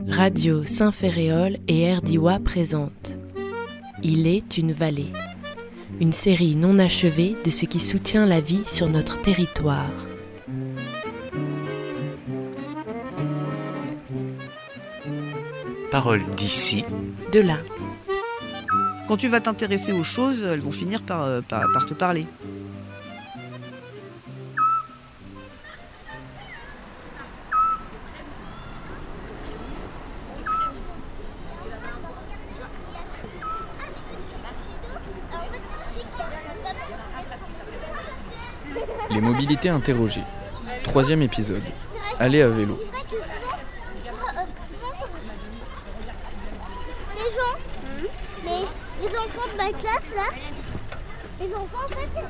Radio Saint-Ferréol et RDIWA présentent Il est une vallée, une série non achevée de ce qui soutient la vie sur notre territoire. Paroles d'ici, de là. Quand tu vas t'intéresser aux choses, elles vont finir par te parler. Les mobilités interrogées. 3e épisode. Aller à vélo. Les enfants de ma classe là, les enfants en fait,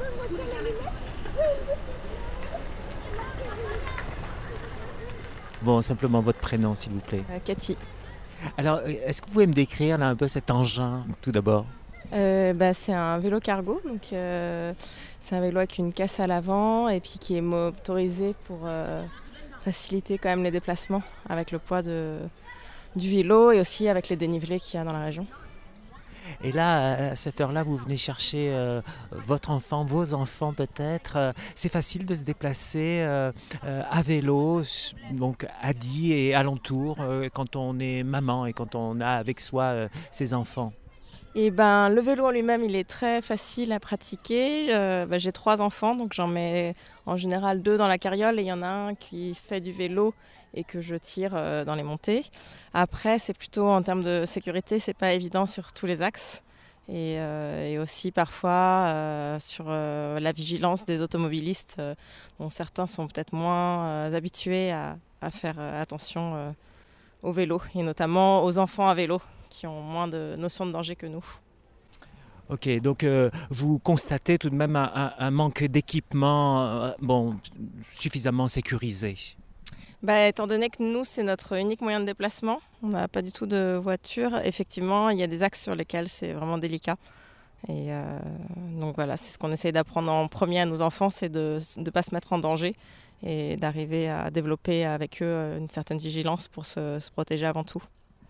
Bon, simplement votre prénom s'il vous plaît. Cathy. Alors, est-ce que vous pouvez me décrire là, un peu cet engin tout d'abord? C'est un vélo cargo, donc c'est un vélo avec une caisse à l'avant et puis qui est motorisé pour faciliter quand même les déplacements avec le poids du vélo et aussi avec les dénivelés qu'il y a dans la région. Et là, à cette heure-là, vous venez chercher votre enfant, vos enfants peut-être. C'est facile de se déplacer à vélo, donc à Die et alentour, quand on est maman et quand on a avec soi ses enfants. Et le vélo en lui-même, il est très facile à pratiquer. J'ai 3 enfants, donc j'en mets en général 2 dans la carriole et il y en a un qui fait du vélo et que je tire dans les montées. Après, c'est plutôt en termes de sécurité, c'est pas évident sur tous les axes. Et aussi parfois sur la vigilance des automobilistes, dont certains sont peut-être moins habitués à faire attention au vélo, et notamment aux enfants à vélo, qui ont moins de notions de danger que nous. Ok, donc vous constatez tout de même un manque d'équipement suffisamment sécurisé. Étant donné que nous, c'est notre unique moyen de déplacement, on n'a pas du tout de voiture. Effectivement, il y a des axes sur lesquels c'est vraiment délicat. Et donc voilà, c'est ce qu'on essaye d'apprendre en premier à nos enfants, c'est de ne pas se mettre en danger et d'arriver à développer avec eux une certaine vigilance pour se protéger avant tout.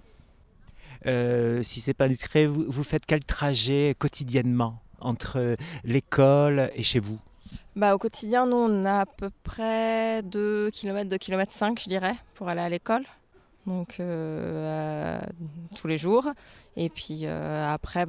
Si c'est pas discret, vous faites quel trajet quotidiennement entre l'école et chez vous? Au quotidien, nous, on a à peu près 2 km, 2,5 km, je dirais, pour aller à l'école. Donc, tous les jours. Et puis après,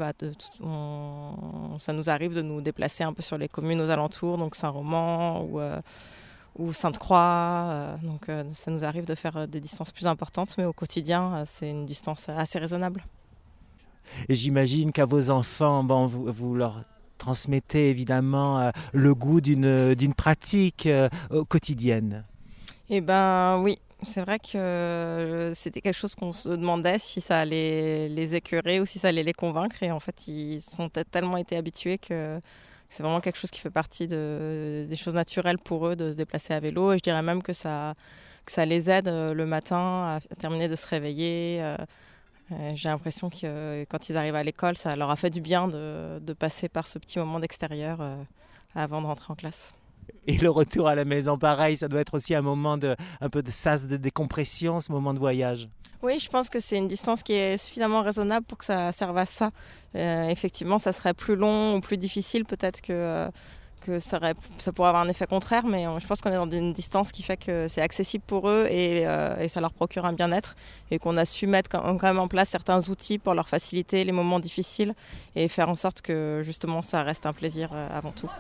ça nous arrive de nous déplacer un peu sur les communes aux alentours, donc Saint-Roman ou Sainte-Croix. Donc, ça nous arrive de faire des distances plus importantes, mais au quotidien, c'est une distance assez raisonnable. Et j'imagine qu'à vos enfants, vous leur transmettez évidemment le goût d'une pratique quotidienne. Oui, c'est vrai que c'était quelque chose qu'on se demandait si ça allait les écœurer ou si ça allait les convaincre. Et en fait, ils ont tellement été habitués que c'est vraiment quelque chose qui fait partie des choses naturelles pour eux de se déplacer à vélo. Et je dirais même que ça les aide le matin à terminer de se réveiller. J'ai l'impression que quand ils arrivent à l'école, ça leur a fait du bien de passer par ce petit moment d'extérieur avant de rentrer en classe. Et le retour à la maison, pareil, ça doit être aussi un moment un peu de sas de décompression, ce moment de voyage. Oui, je pense que c'est une distance qui est suffisamment raisonnable pour que ça serve à ça. Effectivement, ça serait plus long ou plus difficile, peut-être que ça pourrait avoir un effet contraire, mais je pense qu'on est dans une distance qui fait que c'est accessible pour eux et ça leur procure un bien-être, et qu'on a su mettre quand même en place certains outils pour leur faciliter les moments difficiles et faire en sorte que justement ça reste un plaisir avant tout.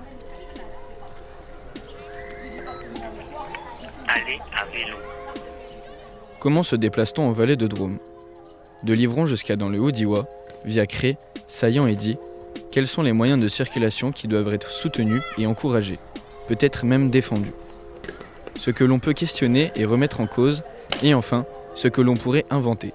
Aller à vélo. Comment se déplace-t-on en vallée de Drôme? De Livron jusqu'à dans le Haut-Diois, via Cré, Saillant et Die, quels sont les moyens de circulation qui doivent être soutenus et encouragés, peut-être même défendus? Ce que l'on peut questionner et remettre en cause, et enfin, ce que l'on pourrait inventer.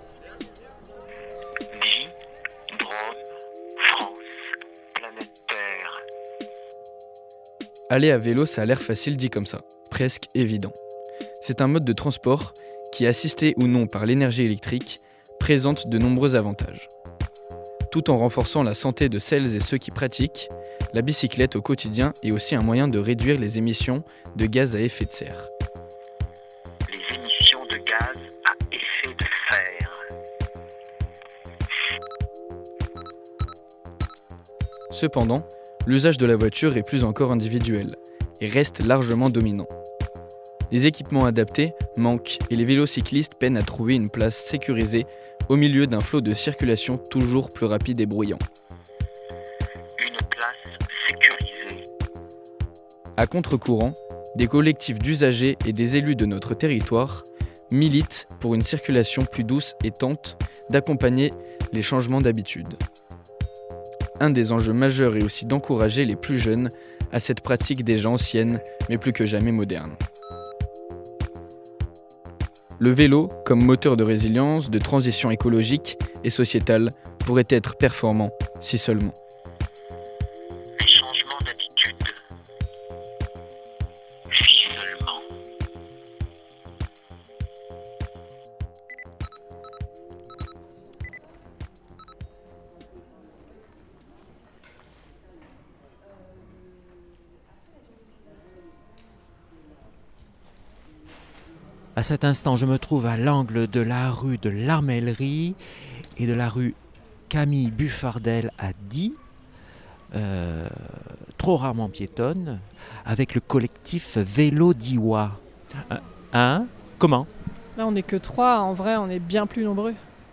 Die, Drôme, France, planète Terre. Aller à vélo, ça a l'air facile dit comme ça, presque évident. C'est un mode de transport qui, assisté ou non par l'énergie électrique, présente de nombreux avantages. Tout en renforçant la santé de celles et ceux qui pratiquent, la bicyclette au quotidien est aussi un moyen de réduire les émissions de gaz à effet de serre. Les émissions de gaz à effet de Cependant, l'usage de la voiture est plus encore individuel et reste largement dominant. Les équipements adaptés manquent et les vélos cyclistes peinent à trouver une place sécurisée au milieu d'un flot de circulation toujours plus rapide et bruyant. Une place sécurisée. À contre-courant, des collectifs d'usagers et des élus de notre territoire militent pour une circulation plus douce et tentent d'accompagner les changements d'habitude. Un des enjeux majeurs est aussi d'encourager les plus jeunes à cette pratique déjà ancienne mais plus que jamais moderne. Le vélo, comme moteur de résilience, de transition écologique et sociétale, pourrait être performant, si seulement. Les changements d'attitude. Si seulement. À cet instant, je me trouve à l'angle de la rue de l'Armellerie et de la rue Camille Buffardel à Die, trop rarement piétonne, avec le collectif Vélo Diois. Hein ? Comment ? Là, on n'est que 3, en vrai, on est bien plus nombreux.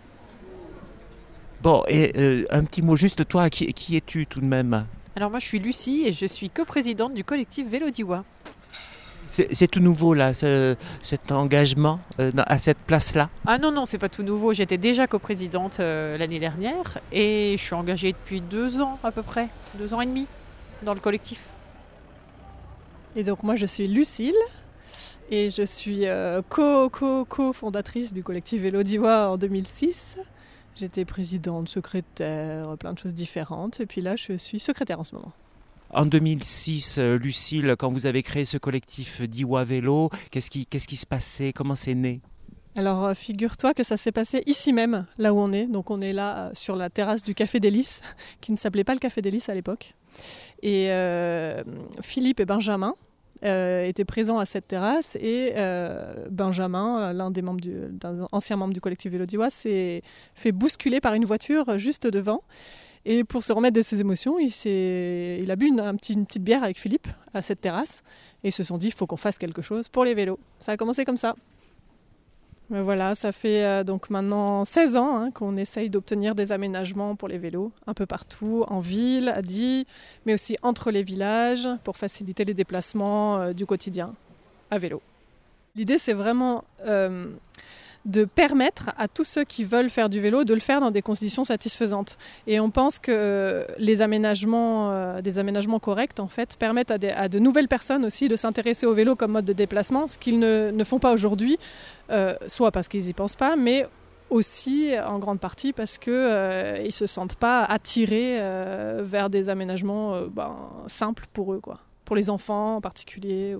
Bon, et un petit mot juste, toi, qui es-tu tout de même ? Alors moi je suis Lucie et je suis coprésidente du collectif Vélo Diois. C'est tout nouveau là, cet engagement à cette place-là ? Ah non, c'est pas tout nouveau. J'étais déjà coprésidente l'année dernière et je suis engagée depuis 2 ans à peu près, 2 ans et demi dans le collectif. Et donc moi je suis Lucille et je suis co-fondatrice du collectif Vélo Diois en 2006. J'étais présidente, secrétaire, plein de choses différentes et puis là je suis secrétaire en ce moment. En 2006, Lucille, quand vous avez créé ce collectif Diois Vélo, qu'est-ce qui se passait ? Comment c'est né ? Alors figure-toi que ça s'est passé ici même, là où on est. Donc on est là sur la terrasse du Café des Lys, qui ne s'appelait pas le Café des Lys à l'époque. Et Philippe et Benjamin étaient présents à cette terrasse et Benjamin, l'un ancien membre du collectif Vélo Diois, s'est fait bousculer par une voiture juste devant. Et pour se remettre de ses émotions, il a bu une petite bière avec Philippe à cette terrasse. Et ils se sont dit, il faut qu'on fasse quelque chose pour les vélos. Ça a commencé comme ça. Mais voilà, ça fait donc maintenant 16 ans qu'on essaye d'obtenir des aménagements pour les vélos, un peu partout, en ville, à Die, mais aussi entre les villages, pour faciliter les déplacements du quotidien à vélo. L'idée, c'est vraiment de permettre à tous ceux qui veulent faire du vélo de le faire dans des conditions satisfaisantes. Et on pense que les aménagements, des aménagements corrects, en fait, permettent à de nouvelles personnes aussi de s'intéresser au vélo comme mode de déplacement, ce qu'ils ne font pas aujourd'hui, soit parce qu'ils n'y pensent pas, mais aussi en grande partie parce qu'ils ne se sentent pas attirés vers des aménagements simples pour eux, quoi. Pour les enfants en particulier.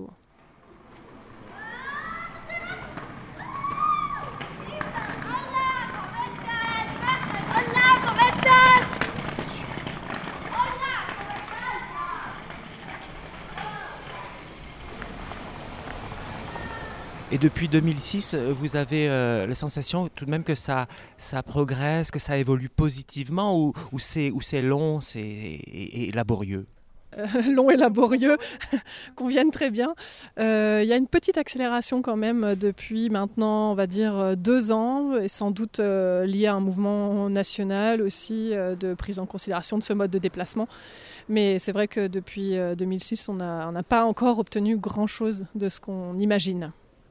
Et depuis 2006, vous avez la sensation tout de même que ça progresse, que ça évolue positivement ou c'est long et laborieux ? Long et laborieux conviennent très bien. Il y a une petite accélération quand même depuis maintenant, on va dire 2 ans, et sans doute lié à un mouvement national aussi de prise en considération de ce mode de déplacement. Mais c'est vrai que depuis 2006, on n'a pas encore obtenu grand-chose de ce qu'on imagine.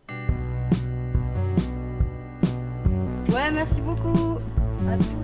Ouais, merci beaucoup. À tout.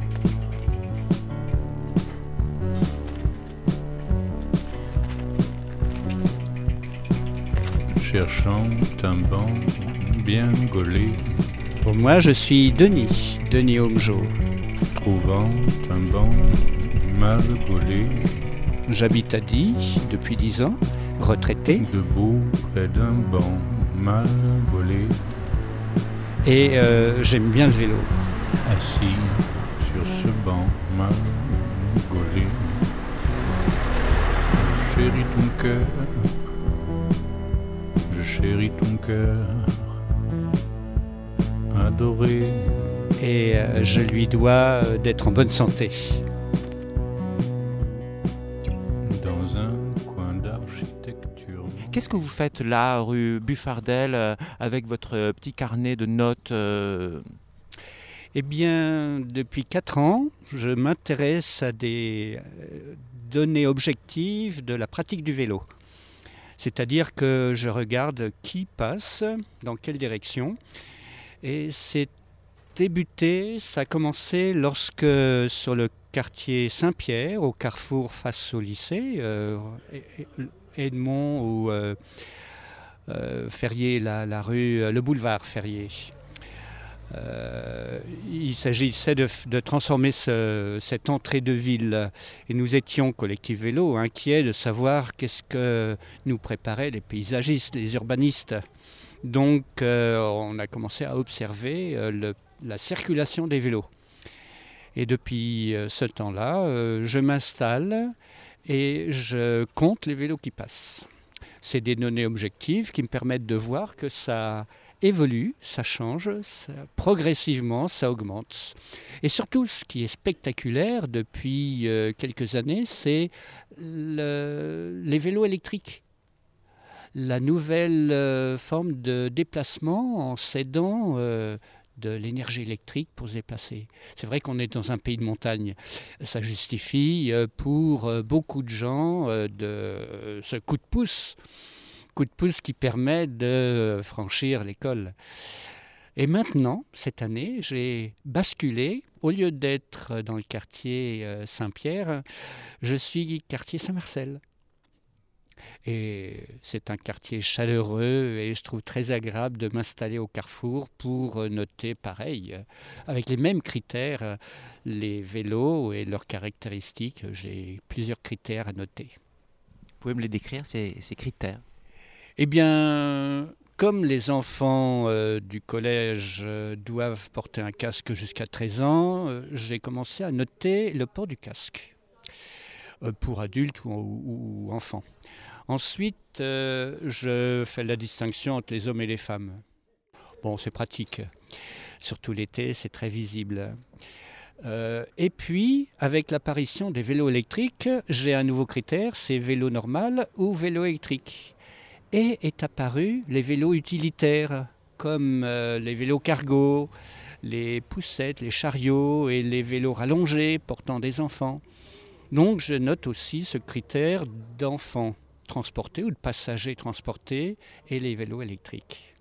Cherchant un banc bien gaulé. Pour moi, je suis Denis Omjo. Trouvant un banc mal gaulé. J'habite à Die depuis 10 ans, retraité. Debout près d'un banc mal gaulé. Et j'aime bien le vélo. Assis sur ce banc mal gaulé. Je chéris ton cœur. Je chéris ton cœur. Adoré. Et je lui dois d'être en bonne santé. Qu'est-ce que vous faites là, rue Buffardel, avec votre petit carnet de notes Eh bien, depuis 4 ans, je m'intéresse à des données objectives de la pratique du vélo. C'est-à-dire que je regarde qui passe, dans quelle direction. Et ça a commencé lorsque sur le quartier Saint-Pierre, au carrefour face au lycée, Edmond ou Ferrier, la rue, le boulevard Ferrier. Il s'agissait de transformer cette entrée de ville. Et nous étions, collectif vélo, inquiets de savoir qu'est-ce que nous préparaient les paysagistes, les urbanistes. Donc on a commencé à observer la circulation des vélos. Et depuis ce temps-là, je m'installe et je compte les vélos qui passent. C'est des données objectives qui me permettent de voir que ça évolue, ça change, progressivement ça augmente. Et surtout, ce qui est spectaculaire depuis quelques années, c'est les vélos électriques. La nouvelle forme de déplacement en s'aidant de l'énergie électrique pour se déplacer. C'est vrai qu'on est dans un pays de montagne. Ça justifie pour beaucoup de gens ce coup de pouce qui permet de franchir l'école. Et maintenant, cette année, j'ai basculé. Au lieu d'être dans le quartier Saint-Pierre, je suis quartier Saint-Marcel. Et c'est un quartier chaleureux et je trouve très agréable de m'installer au carrefour pour noter pareil, avec les mêmes critères, les vélos et leurs caractéristiques. J'ai plusieurs critères à noter. Vous pouvez me les décrire, ces critères? Eh bien, comme les enfants du collège doivent porter un casque jusqu'à 13 ans, j'ai commencé à noter le port du casque pour adultes ou enfants. Ensuite, je fais la distinction entre les hommes et les femmes. Bon, c'est pratique. Surtout l'été, c'est très visible. Et puis, avec l'apparition des vélos électriques, j'ai un nouveau critère, c'est vélo normal ou vélo électrique. Et est apparu les vélos utilitaires, comme les vélos cargo, les poussettes, les chariots et les vélos rallongés portant des enfants. Donc je note aussi ce critère d'enfants transportés ou de passagers transportés et les vélos électriques.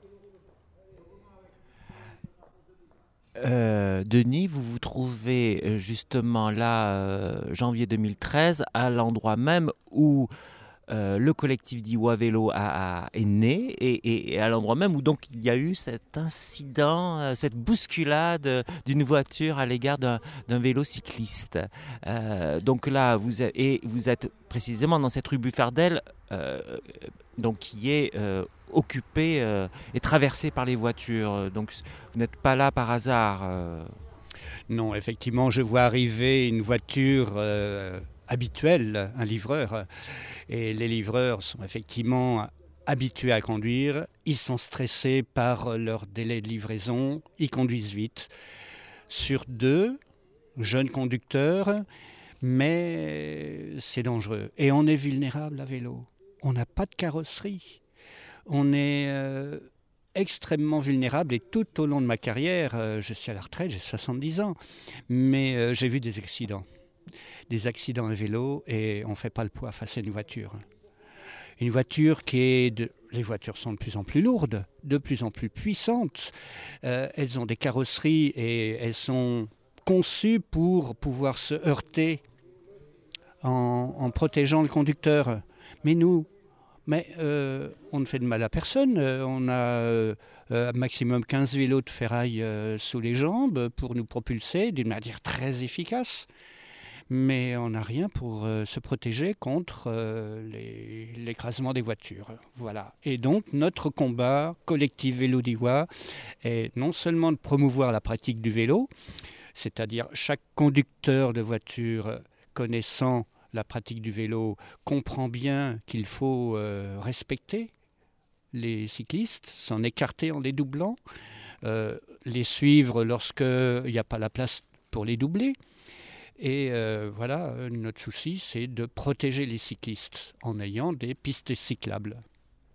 Denis, vous vous trouvez justement là, janvier 2013, à l'endroit même où le collectif d'Iwa Vélo est né et à l'endroit même où donc il y a eu cet incident, cette bousculade d'une voiture à l'égard d'un vélo cycliste. Donc là, vous êtes précisément dans cette rue Buffardel, donc qui est occupée et traversée par les voitures. Donc vous n'êtes pas là par hasard. Non, effectivement, je vois arriver une voiture habituel, un livreur. Et les livreurs sont effectivement habitués à conduire. Ils sont stressés par leur délai de livraison. Ils conduisent vite. Sur 2 jeunes conducteurs, mais c'est dangereux. Et on est vulnérable à vélo. On n'a pas de carrosserie. On est extrêmement vulnérable. Et tout au long de ma carrière, je suis à la retraite, j'ai 70 ans, mais j'ai vu des accidents à vélo et on ne fait pas le poids face à une voiture. Une voiture les voitures sont de plus en plus lourdes, de plus en plus puissantes. Elles ont des carrosseries et elles sont conçues pour pouvoir se heurter en protégeant le conducteur. Mais on ne fait de mal à personne. On a maximum 15 vélos de ferraille sous les jambes pour nous propulser d'une manière très efficace. Mais on n'a rien pour se protéger contre l'écrasement des voitures. Voilà. Et donc, notre combat collectif Vélo d'Iwa est non seulement de promouvoir la pratique du vélo, c'est-à-dire chaque conducteur de voiture connaissant la pratique du vélo comprend bien qu'il faut respecter les cyclistes, s'en écarter en les doublant, les suivre lorsqu'il n'y a pas la place pour les doubler. Et voilà, notre souci, c'est de protéger les cyclistes en ayant des pistes cyclables.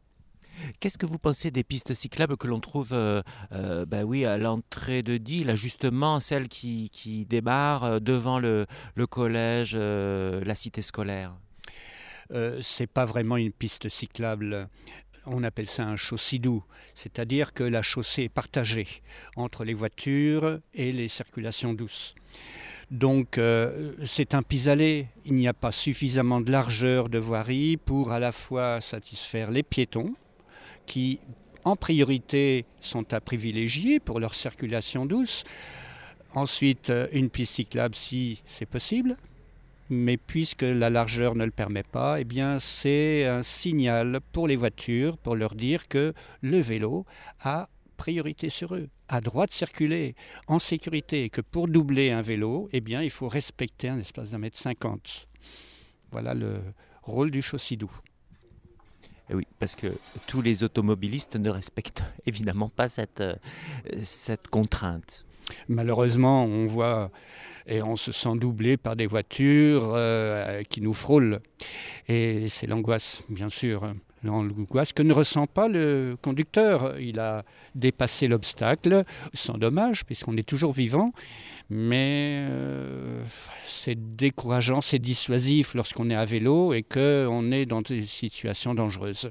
Qu'est-ce que vous pensez des pistes cyclables que l'on trouve à l'entrée de Die, là justement, celle qui démarre devant le collège, la cité scolaire? C'est pas vraiment une piste cyclable. On appelle ça un chaussée-doux, c'est-à-dire que la chaussée est partagée entre les voitures et les circulations douces. Donc c'est un pis-aller, il n'y a pas suffisamment de largeur de voirie pour à la fois satisfaire les piétons qui en priorité sont à privilégier pour leur circulation douce. Ensuite une piste cyclable si c'est possible, mais puisque la largeur ne le permet pas, eh bien c'est un signal pour les voitures pour leur dire que le vélo a priorité sur eux, a droit de circuler en sécurité, et que pour doubler un vélo, eh bien, il faut respecter un espace d'1,50 m. Voilà le rôle du chaussée-doux. Et oui, parce que tous les automobilistes ne respectent évidemment pas cette contrainte. Malheureusement, on voit et on se sent doublé par des voitures qui nous frôlent. Et c'est l'angoisse, bien sûr. L'angoisse que ne ressent pas le conducteur. Il a dépassé l'obstacle, sans dommage, puisqu'on est toujours vivant. Mais c'est décourageant, c'est dissuasif lorsqu'on est à vélo et qu'on est dans des situations dangereuses.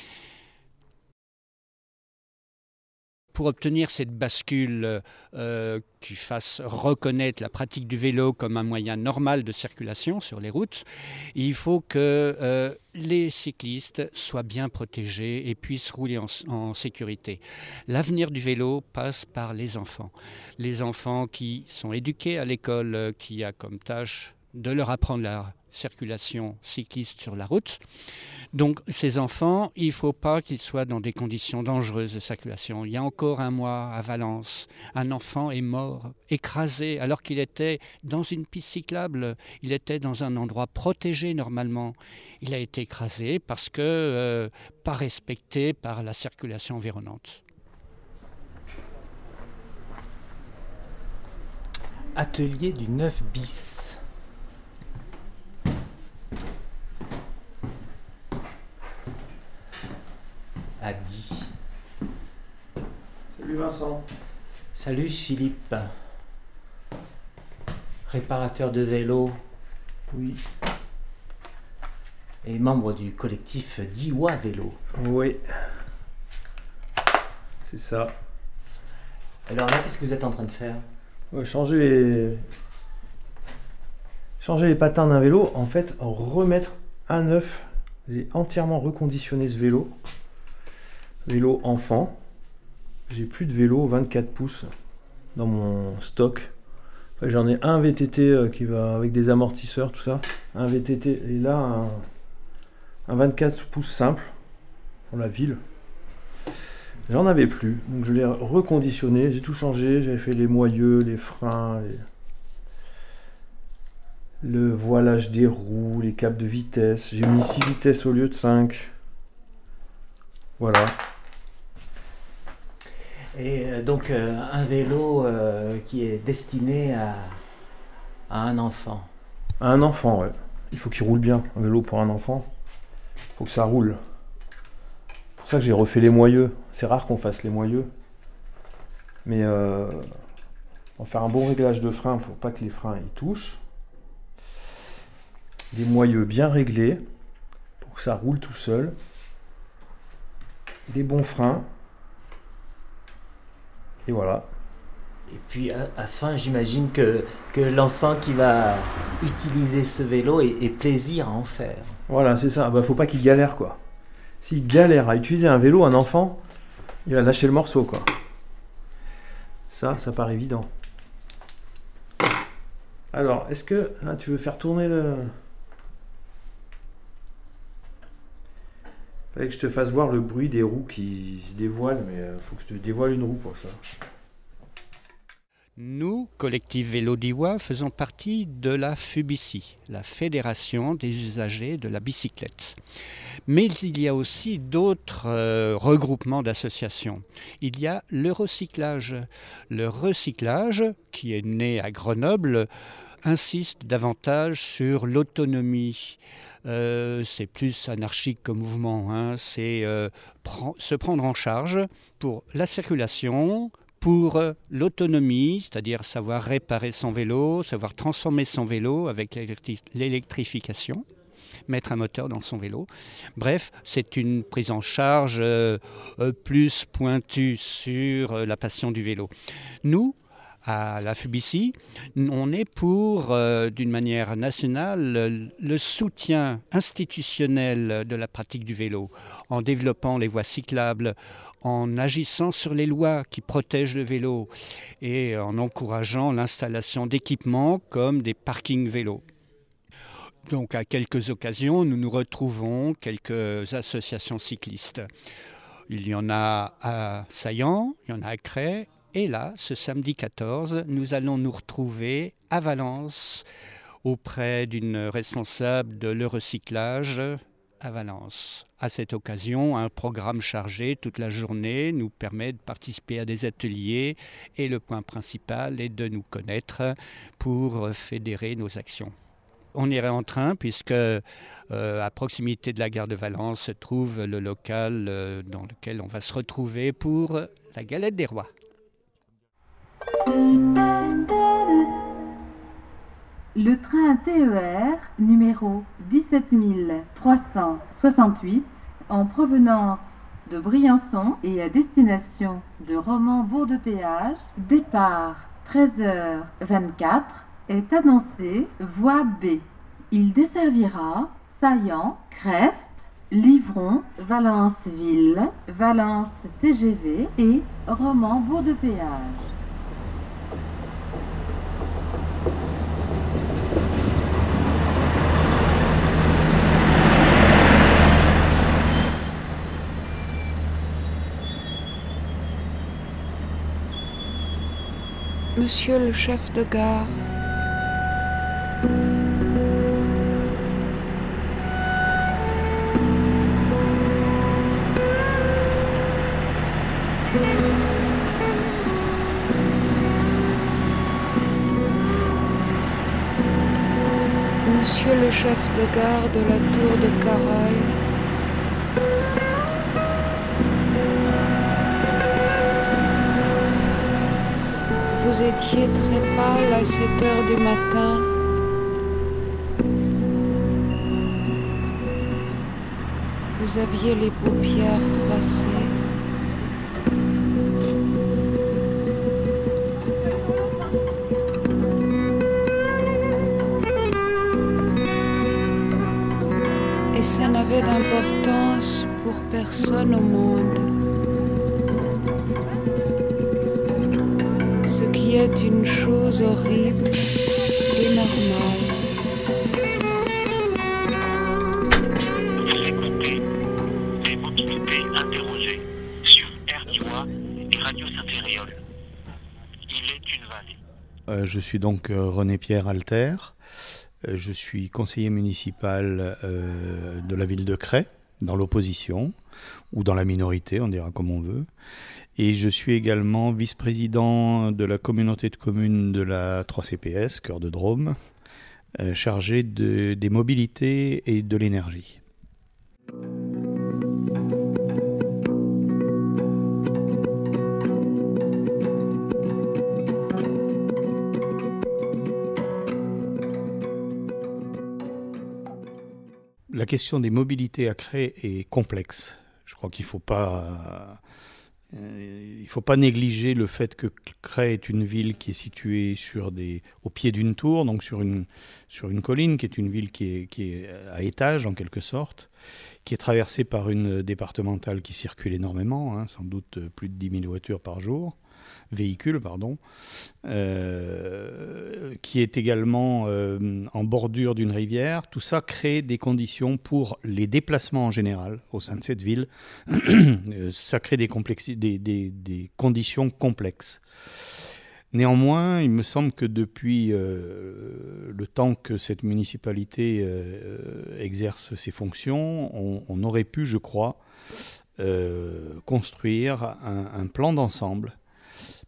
Pour obtenir cette bascule qui fasse reconnaître la pratique du vélo comme un moyen normal de circulation sur les routes, il faut que les cyclistes soient bien protégés et puissent rouler en sécurité. L'avenir du vélo passe par les enfants. Les enfants qui sont éduqués à l'école, qui a comme tâche de leur apprendre la circulation cycliste sur la route. Donc ces enfants, il ne faut pas qu'ils soient dans des conditions dangereuses de circulation. Il y a encore un mois à Valence, un enfant est mort, écrasé, alors qu'il était dans une piste cyclable. Il était dans un endroit protégé normalement. Il a été écrasé parce que pas respecté par la circulation environnante. Atelier du 9 bis. À Die. Salut Vincent. Salut Philippe. Réparateur de vélo. Oui. Et membre du collectif Diois Vélo. Oui. C'est ça. Alors là, qu'est-ce que vous êtes en train de faire? Changer les patins d'un vélo, en fait, remettre à neuf. J'ai entièrement reconditionné ce vélo. Vélo enfant. J'ai plus de vélo 24 pouces dans mon stock. Enfin, j'en ai un VTT qui va avec des amortisseurs, tout ça. Un VTT et là un 24 pouces simple pour la ville. J'en avais plus, donc je l'ai reconditionné. J'ai tout changé. J'avais fait les moyeux, les freins, le voilage des roues, les câbles de vitesse. J'ai mis 6 vitesses au lieu de 5. Voilà. Et donc un vélo qui est destiné à un enfant. À un enfant, ouais. Il faut qu'il roule bien. Un vélo pour un enfant, il faut que ça roule. C'est pour ça que j'ai refait les moyeux. C'est rare qu'on fasse les moyeux. Mais on va faire un bon réglage de frein pour pas que les freins y touchent. Des moyeux bien réglés pour que ça roule tout seul. Des bons freins. Et voilà. Et puis à la fin, j'imagine que l'enfant qui va utiliser ce vélo ait plaisir à en faire. Voilà, c'est ça. Faut pas qu'il galère, quoi. S'il galère à utiliser un vélo, un enfant, il va lâcher le morceau, quoi. Ça paraît évident. Alors, est-ce que là, tu veux faire tourner le... Fallait que je te fasse voir le bruit des roues qui se dévoilent, mais faut que je te dévoile une roue pour ça. Nous, collectif Vélo Diois, faisons partie de la FUBICI, la Fédération des usagers de la bicyclette. Mais il y a aussi d'autres regroupements d'associations. Il y a le recyclage. Le recyclage, qui est né à Grenoble, insiste davantage sur l'autonomie. C'est plus anarchique comme mouvement, c'est se prendre en charge pour la circulation, pour l'autonomie, c'est-à-dire savoir réparer son vélo, savoir transformer son vélo avec l'électrification, mettre un moteur dans son vélo. Bref, c'est une prise en charge plus pointue sur la passion du vélo. Nous, à la FUBICI, on est pour, d'une manière nationale, le soutien institutionnel de la pratique du vélo, en développant les voies cyclables, en agissant sur les lois qui protègent le vélo et en encourageant l'installation d'équipements comme des parkings vélos. Donc à quelques occasions, nous nous retrouvons quelques associations cyclistes. Il y en a à Saillant, il y en a à Cray. Et là, ce samedi 14, nous allons nous retrouver à Valence auprès d'une responsable de l'Eurocyclage à Valence. À cette occasion, un programme chargé toute la journée nous permet de participer à des ateliers et le point principal est de nous connaître pour fédérer nos actions. On irait en train puisque à proximité de la gare de Valence se trouve le local dans lequel on va se retrouver pour la Galette des Rois. Le train TER numéro 17368 en provenance de Briançon et à destination de Romans-Bourg-de-Péage, départ 13h24, est annoncé voie B. Il desservira Saillant, Crest, Livron, Valence-Ville, Valence TGV et Romans-Bourg-de-Péage. Monsieur le chef de gare. Monsieur le chef de gare de la Tour de Carole. Vous étiez très pâle à 7 heures du matin. Vous aviez les paupières froissées. Et ça n'avait d'importance pour personne au monde. Ce qui est une chose horrible et normale. Vous écoutez des mobilités interrogées sur RDIWA et Radio Saint-Ferréol. Il est une vallée. Je suis donc René-Pierre Alter. Je suis conseiller municipal de la ville de Cray, dans l'opposition, ou dans la minorité, on dira comme on veut. Et je suis également vice-président de la communauté de communes de la 3CPS, Cœur de Drôme, chargé des mobilités et de l'énergie. La question des mobilités à Cray est complexe. Je crois qu'il ne faut pas négliger le fait que Cray est une ville qui est située au pied d'une tour, donc sur une colline, qui est une ville qui est à étage en quelque sorte, qui est traversée par une départementale qui circule énormément, sans doute plus de 10 000 véhicules, qui est également en bordure d'une rivière. Tout ça crée des conditions pour les déplacements en général au sein de cette ville. Ça crée des conditions complexes. Néanmoins, il me semble que depuis le temps que cette municipalité exerce ses fonctions, on aurait pu, je crois, construire un plan d'ensemble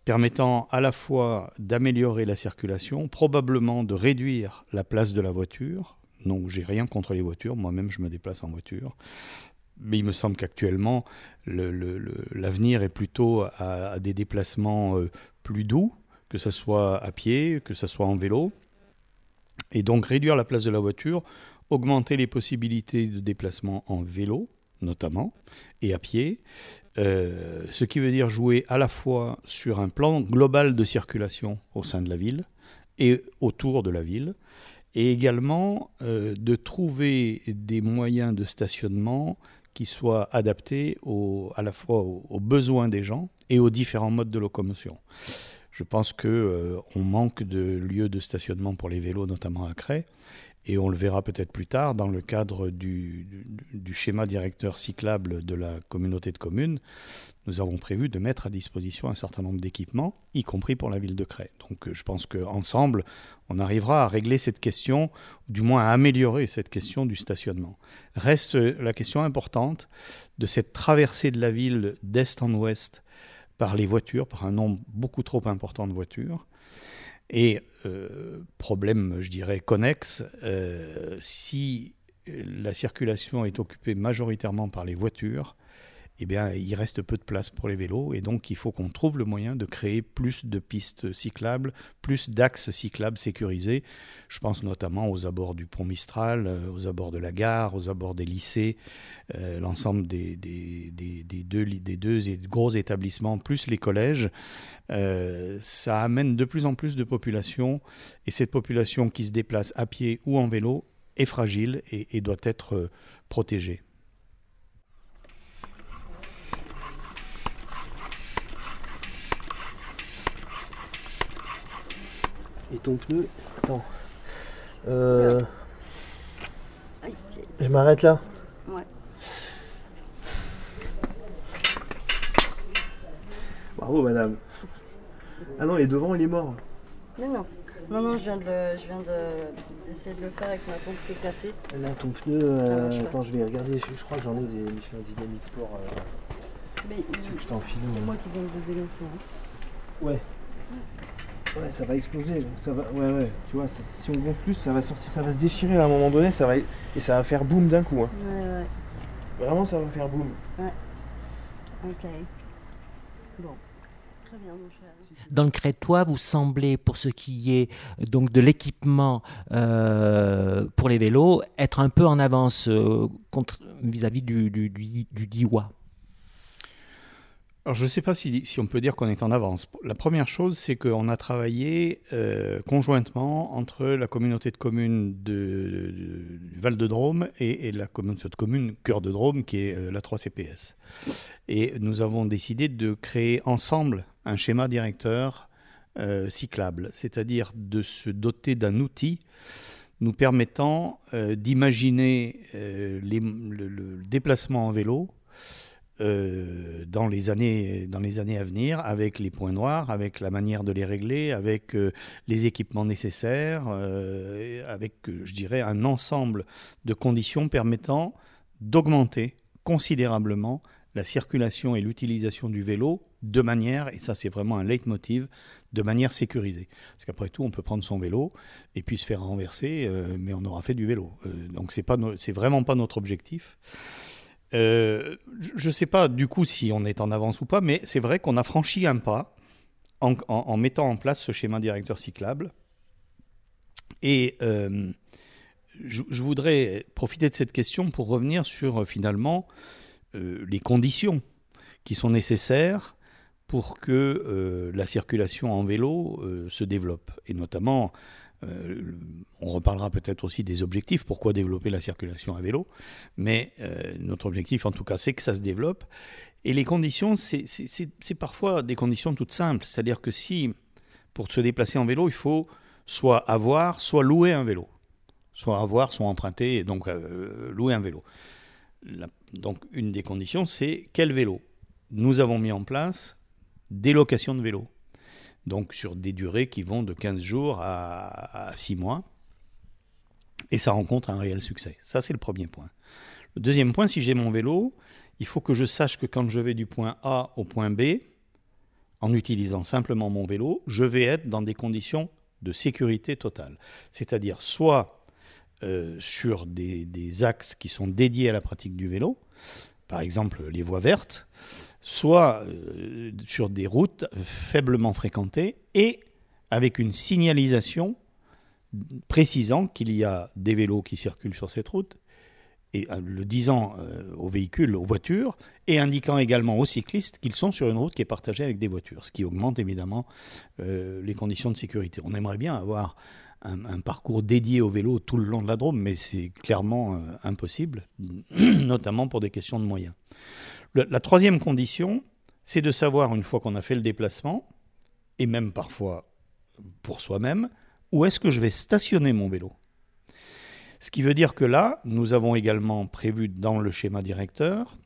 permettant à la fois d'améliorer la circulation, probablement de réduire la place de la voiture. Non, j'ai rien contre les voitures, moi-même je me déplace en voiture. Mais il me semble qu'actuellement, l'avenir est plutôt à des déplacements plus doux, que ce soit à pied, que ce soit en vélo. Et donc réduire la place de la voiture, augmenter les possibilités de déplacement en vélo, notamment, et à pied. Ce qui veut dire jouer à la fois sur un plan global de circulation au sein de la ville et autour de la ville, et également de trouver des moyens de stationnement qui soient adaptés à la fois aux besoins des gens et aux différents modes de locomotion. Je pense qu'on manque de lieux de stationnement pour les vélos, notamment à Cray, et on le verra peut-être plus tard dans le cadre du schéma directeur cyclable de la communauté de communes. Nous avons prévu de mettre à disposition un certain nombre d'équipements, y compris pour la ville de Cray. Donc je pense qu'ensemble, on arrivera à régler cette question, ou du moins à améliorer cette question du stationnement. Reste la question importante de cette traversée de la ville d'est en ouest par les voitures, par un nombre beaucoup trop important de voitures. Et problème, je dirais, connexe, si la circulation est occupée majoritairement par les voitures, eh bien, il reste peu de place pour les vélos. Et donc, il faut qu'on trouve le moyen de créer plus de pistes cyclables, plus d'axes cyclables sécurisés. Je pense notamment aux abords du pont Mistral, aux abords de la gare, aux abords des lycées, l'ensemble des deux gros établissements, plus les collèges. Ça amène de plus en plus de population. Et cette population qui se déplace à pied ou en vélo est fragile et doit être protégée. Et ton pneu, attends, je m'arrête là. Ouais. Bravo madame. Ah non, et devant il est mort. Mais non, je viens d'essayer de le faire avec ma pompe qui est cassée. Là ton pneu, attends je vais regarder, je crois que j'en ai des Michelin Dynamic Sport. Mais je t'en file. C'est moi qui viens de lever l'info. Ouais. Ouais, ça va exploser. Ça va, ouais. Tu vois, si on gonfle plus, ça va sortir, ça va se déchirer à un moment donné, et ça va faire boum d'un coup. Hein. Ouais. Vraiment, ça va faire boum. Ouais. Ok. Bon. Très bien, mon cher. Dans le Crétois, vous semblez, pour ce qui est donc de l'équipement pour les vélos, être un peu en avance vis-à-vis du Diois. Alors, je ne sais pas si on peut dire qu'on est en avance. La première chose, c'est qu'on a travaillé conjointement entre la communauté de communes du Val-de-Drôme et la communauté de communes Cœur de Drôme, qui est la 3CPS. Et nous avons décidé de créer ensemble un schéma directeur cyclable, c'est-à-dire de se doter d'un outil nous permettant d'imaginer le déplacement en vélo dans les années à venir, avec les points noirs, avec la manière de les régler, avec les équipements nécessaires, avec, je dirais, un ensemble de conditions permettant d'augmenter considérablement la circulation et l'utilisation du vélo de manière, et ça c'est vraiment un leitmotiv, de manière sécurisée. Parce qu'après tout, on peut prendre son vélo et puis se faire renverser, mais on aura fait du vélo. Donc c'est vraiment pas notre objectif. Je ne sais pas du coup si on est en avance ou pas, mais c'est vrai qu'on a franchi un pas en mettant en place ce schéma directeur cyclable. Et je voudrais profiter de cette question pour revenir sur finalement les conditions qui sont nécessaires pour que la circulation en vélo se développe. Et notamment, on reparlera peut-être aussi des objectifs, pourquoi développer la circulation à vélo, mais notre objectif en tout cas c'est que ça se développe. Et les conditions, c'est parfois des conditions toutes simples, c'est-à-dire que si pour se déplacer en vélo, il faut soit avoir, soit louer un vélo, soit avoir, soit emprunter, donc louer un vélo. Donc une des conditions c'est quel vélo. Nous avons mis en place des locations de vélos. Donc sur des durées qui vont de 15 jours à 6 mois. Et ça rencontre un réel succès. Ça, c'est le premier point. Le deuxième point, si j'ai mon vélo, il faut que je sache que quand je vais du point A au point B, en utilisant simplement mon vélo, je vais être dans des conditions de sécurité totale. C'est-à-dire soit sur des axes qui sont dédiés à la pratique du vélo, par exemple les voies vertes, soit sur des routes faiblement fréquentées et avec une signalisation précisant qu'il y a des vélos qui circulent sur cette route, et le disant aux véhicules, aux voitures, et indiquant également aux cyclistes qu'ils sont sur une route qui est partagée avec des voitures, ce qui augmente évidemment les conditions de sécurité. On aimerait bien avoir un parcours dédié au vélo tout le long de la Drôme, mais c'est clairement impossible, notamment pour des questions de moyens. La troisième condition, c'est de savoir, une fois qu'on a fait le déplacement, et même parfois pour soi-même, où est-ce que je vais stationner mon vélo. Ce qui veut dire que là, nous avons également prévu dans le schéma directeur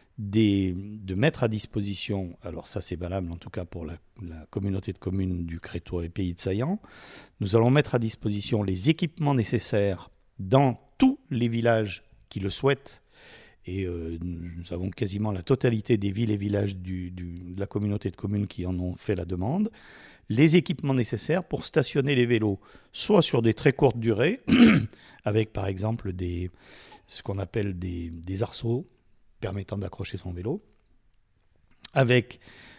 de mettre à disposition, alors ça c'est valable en tout cas pour la communauté de communes du Crétois et Pays de Saillant, nous allons mettre à disposition les équipements nécessaires dans tous les villages qui le souhaitent, et nous avons quasiment la totalité des villes et villages de la communauté de communes qui en ont fait la demande, les équipements nécessaires pour stationner les vélos, soit sur des très courtes durées, avec par exemple ce qu'on appelle des arceaux permettant d'accrocher son vélo, avec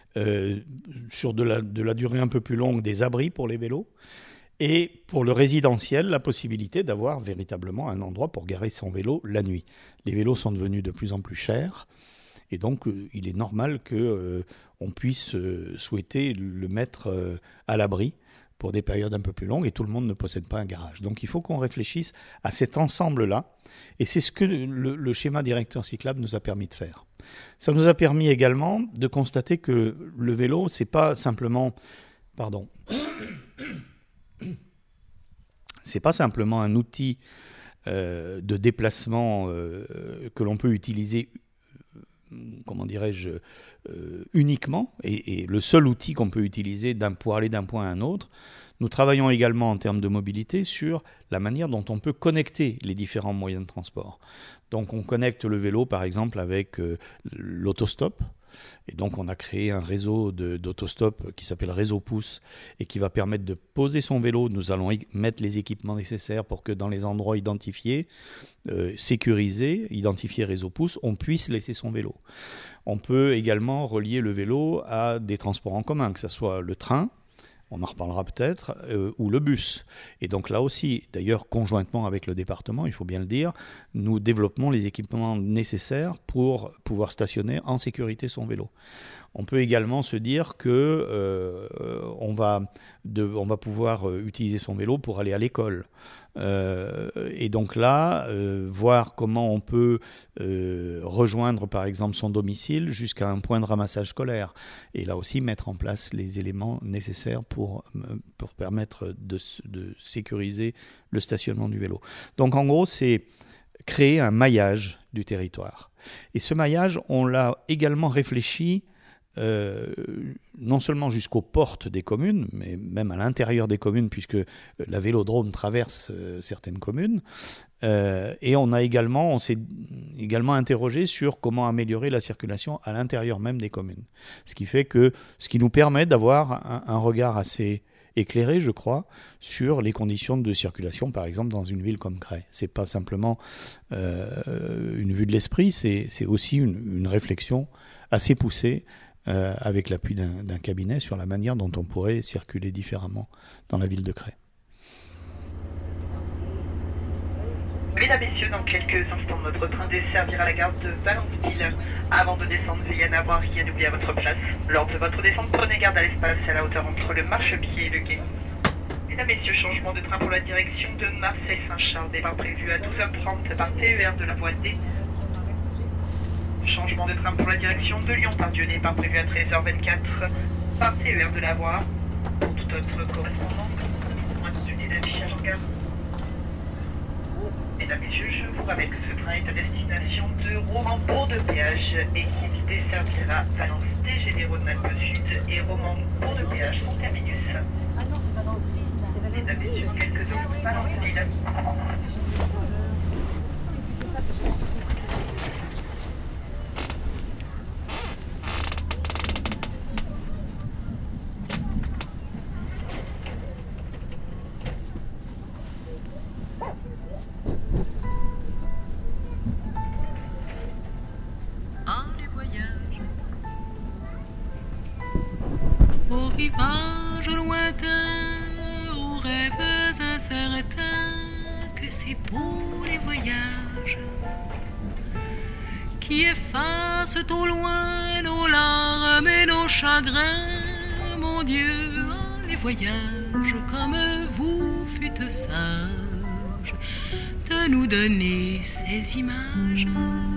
sur de la durée un peu plus longue des abris pour les vélos, et pour le résidentiel, la possibilité d'avoir véritablement un endroit pour garer son vélo la nuit. Les vélos sont devenus de plus en plus chers, et donc il est normal qu'on puisse souhaiter le mettre à l'abri pour des périodes un peu plus longues, et tout le monde ne possède pas un garage. Donc il faut qu'on réfléchisse à cet ensemble-là, et c'est ce que le schéma directeur cyclable nous a permis de faire. Ça nous a permis également de constater que le vélo, c'est pas simplement... Pardon. C'est pas simplement un outil de déplacement que l'on peut utiliser, comment dirais-je, uniquement, et le seul outil qu'on peut utiliser pour aller d'un point à un autre. Nous travaillons également en termes de mobilité sur la manière dont on peut connecter les différents moyens de transport. Donc on connecte le vélo par exemple avec l'autostop, et donc on a créé un réseau d'autostop qui s'appelle Réseau Pouce et qui va permettre de poser son vélo. Nous allons mettre les équipements nécessaires pour que dans les endroits identifiés, sécurisés, identifiés Réseau Pouce, on puisse laisser son vélo. On peut également relier le vélo à des transports en commun, que ce soit le train, on en reparlera peut-être, ou le bus. Et donc là aussi, d'ailleurs conjointement avec le département, il faut bien le dire, nous développons les équipements nécessaires pour pouvoir stationner en sécurité son vélo. On peut également se dire que on va pouvoir utiliser son vélo pour aller à l'école. Et donc là, voir comment on peut rejoindre par exemple son domicile jusqu'à un point de ramassage scolaire. Et là aussi, mettre en place les éléments nécessaires pour permettre de sécuriser le stationnement du vélo. Donc en gros, c'est créer un maillage du territoire. Et ce maillage, on l'a également réfléchi non seulement jusqu'aux portes des communes, mais même à l'intérieur des communes, puisque la vélodrome traverse certaines communes. Et on s'est également interrogé sur comment améliorer la circulation à l'intérieur même des communes. Ce qui nous permet d'avoir un regard assez éclairé, je crois, sur les conditions de circulation, par exemple, dans une ville comme Cray. C'est pas simplement une vue de l'esprit, c'est aussi une réflexion assez poussée avec l'appui d'un cabinet sur la manière dont on pourrait circuler différemment dans la ville de Cray. Mesdames, Messieurs, dans quelques instants, notre train desservira la gare de Valence-Ville. Avant de descendre, veuillez n'avoir rien oublié à votre place. Lors de votre descente, prenez garde à l'espace à la hauteur entre le marchepied et le quai. Mesdames, Messieurs, changement de train pour la direction de Marseille-Saint-Charles. Départ prévu à 12h30 par TER de la voie D. Changement de train pour la direction de Lyon-Pardieu, départ prévu à 13h24 par TER de la voie. Pour toute autre correspondance, maintenez l'affichage en gare. Mesdames, Messieurs, je vous rappelle que ce train est à destination de Romans-Bourg-de-Péage et qui desservira Valence TGV Rhône-Alpes Sud et Romans-Bourg-de-Péage son terminus. Ah non, c'est Valence-Ville. Mesdames, Messieurs, quelques autres Valence-Ville. C'est ça que je vois. aux rivages lointains, aux rêves incertains, que c'est beau les voyages qui effacent au loin nos larmes et nos chagrins. Mon Dieu, oh, les voyages, comme vous fûtes sages de nous donner ces images.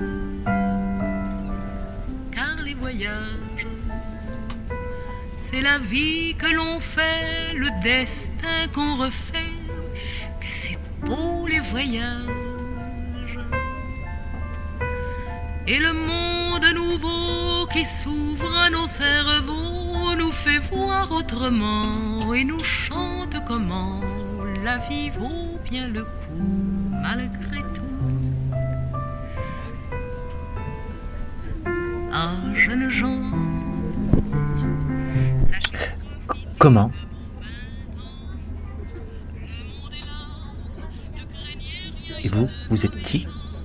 Car les voyages, c'est la vie que l'on fait, le destin qu'on refait, que c'est beau les voyages. Et le monde nouveau qui s'ouvre à nos cerveaux nous fait voir autrement et nous chante comment la vie vaut bien le coup malgré tout. Ah, jeunes gens, Comment ? Et vous, vous êtes qui ?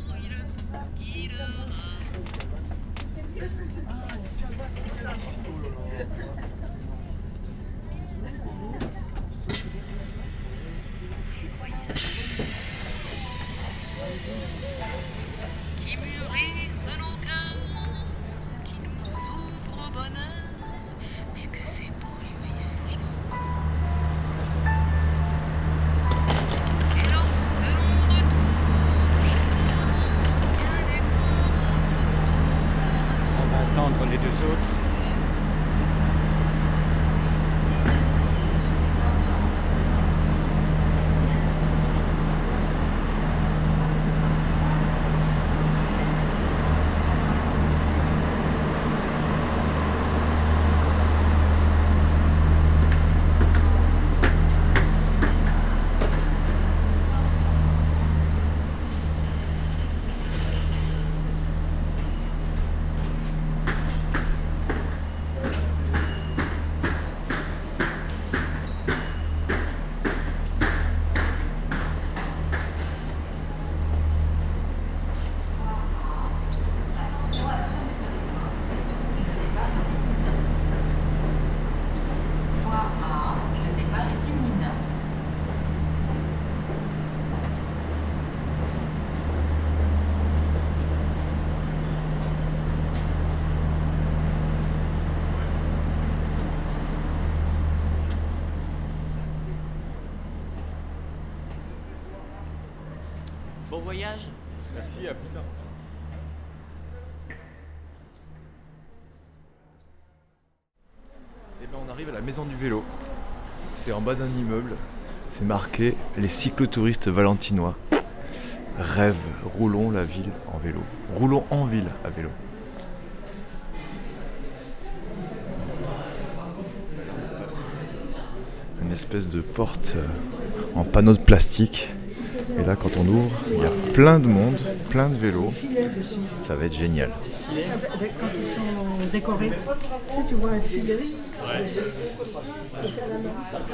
qui mûrissent nos cœurs, qui nous ouvrent au bonheur, mais que c'est beau les voyages. Et lorsque l'on retourne chez soi, bien des On va entendre les deux autres. Bon voyage. Merci, à plus tard. Et ben on arrive à la maison du vélo. C'est en bas d'un immeuble. C'est marqué les cyclotouristes valentinois. Rêve, roulons la ville en vélo. Roulons en ville à vélo. Une espèce de porte en panneau de plastique. Et là, quand on ouvre, il y a plein de monde, plein de vélos. Ça va être génial. Quand ils sont décorés, tu sais, tu vois un filet. Ouais. C'est fait à la main.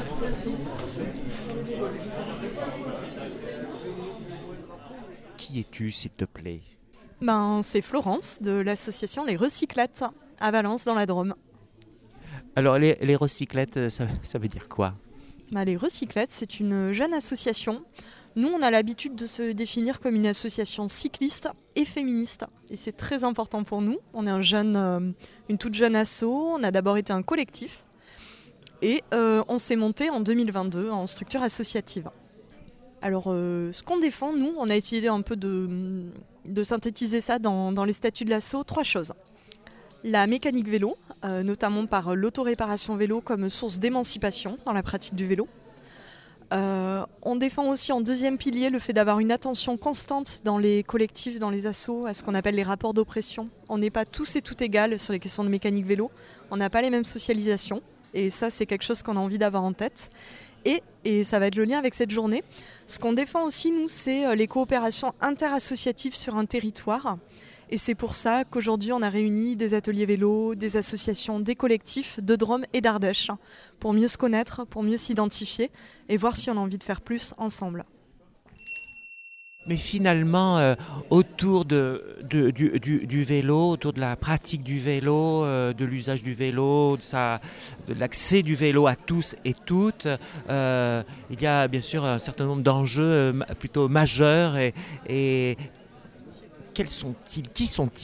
Qui es-tu, s'il te plaît ? C'est Florence de l'association Les Recyclettes à Valence dans la Drôme. Alors, les recyclettes, ça veut dire quoi ? Les Recyclettes, c'est une jeune association. Nous, on a l'habitude de se définir comme une association cycliste et féministe. Et c'est très important pour nous. On est une toute jeune asso. On a d'abord été un collectif. Et on s'est monté en 2022 en structure associative. Alors, ce qu'on défend, nous, on a essayé un peu de synthétiser ça dans les statuts de l'asso. 3 choses. La mécanique vélo, notamment par l'autoréparation vélo comme source d'émancipation dans la pratique du vélo. On défend aussi en deuxième pilier le fait d'avoir une attention constante dans les collectifs, dans les assos, à ce qu'on appelle les rapports d'oppression. On n'est pas tous et toutes égales sur les questions de mécanique vélo. On n'a pas les mêmes socialisations. Et ça, c'est quelque chose qu'on a envie d'avoir en tête. Et ça va être le lien avec cette journée. Ce qu'on défend aussi, nous, c'est les coopérations interassociatives sur un territoire. Et c'est pour ça qu'aujourd'hui, on a réuni des ateliers vélo, des associations, des collectifs de Drôme et d'Ardèche, pour mieux se connaître, pour mieux s'identifier et voir si on a envie de faire plus ensemble. Mais finalement, autour du vélo, autour de la pratique du vélo, de l'usage du vélo, de l'accès du vélo à tous et toutes, il y a bien sûr un certain nombre d'enjeux plutôt majeurs. Et quels sont-ils ? Qui sont-ils ?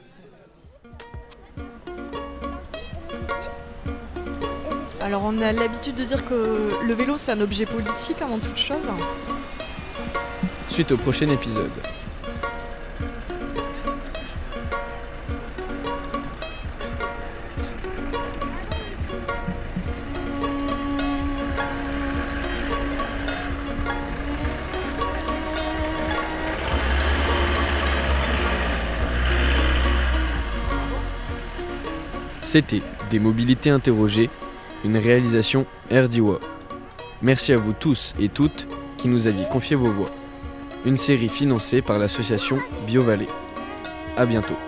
Alors on a l'habitude de dire que le vélo c'est un objet politique avant toute chose. Suite au prochain épisode. C'était Des mobilités interrogées, une réalisation RDIWA. Merci à vous tous et toutes qui nous aviez confié vos voix. Une série financée par l'association BioVallée. À bientôt.